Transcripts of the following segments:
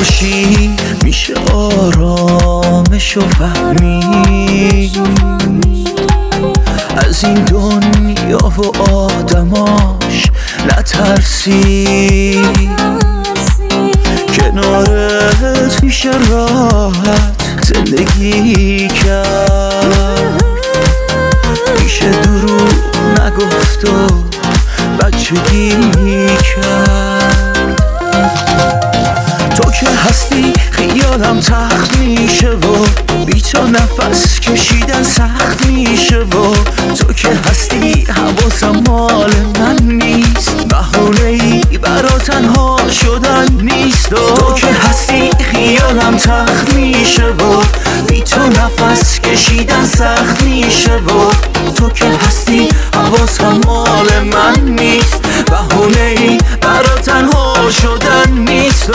باشی میشه آرامشو فهمید، از این دنیا و آدماش نترسی، کنارت میشه راحت زندگی کرد، میشه دروغ نگفت و بچگی کرد. تو که هستی خیالم تخت میشه و بی تو نفس کشیدن سخت میشه و تو که هستی حواسم مال من نیست، بهونه‌ای برا تنها شدن نیست. تو که هستی خیالم تخت میشه و بی تو نفس کشیدن سخت میشه و تو که هستی حواسم مال من نیست، بهونه‌ای برا تنها شدن نیست.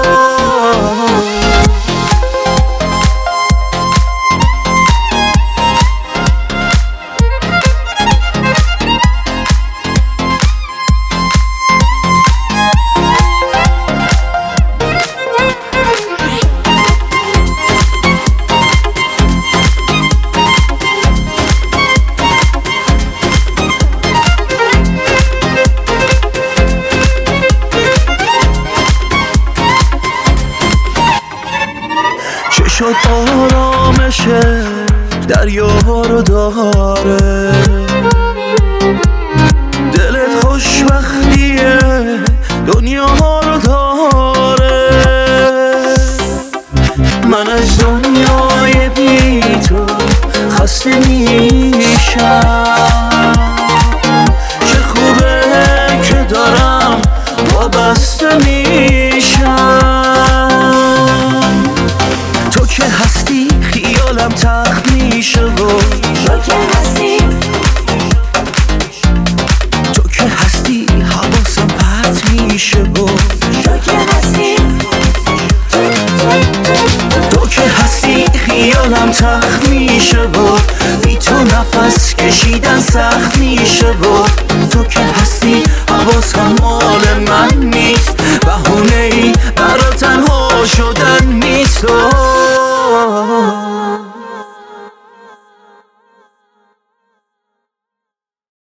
شد آرامشه دریا رو داره، دلت خوشبختیه دنیا رو داره، من از دنیای بی تو خسته میشم، چه خوبه که دارم وابسته میشم. تو که هستی خیالم تخت میشه و تو که هستی، تو که هستی حواسم پرت میشه و تو که هستی، تو که هستی خیالم تخت میشه و بی تو نفس کشیدن سخت میشه و تو که هستی حواسم مال من نیست، بهونه‌ای برا تنها شدن نیست.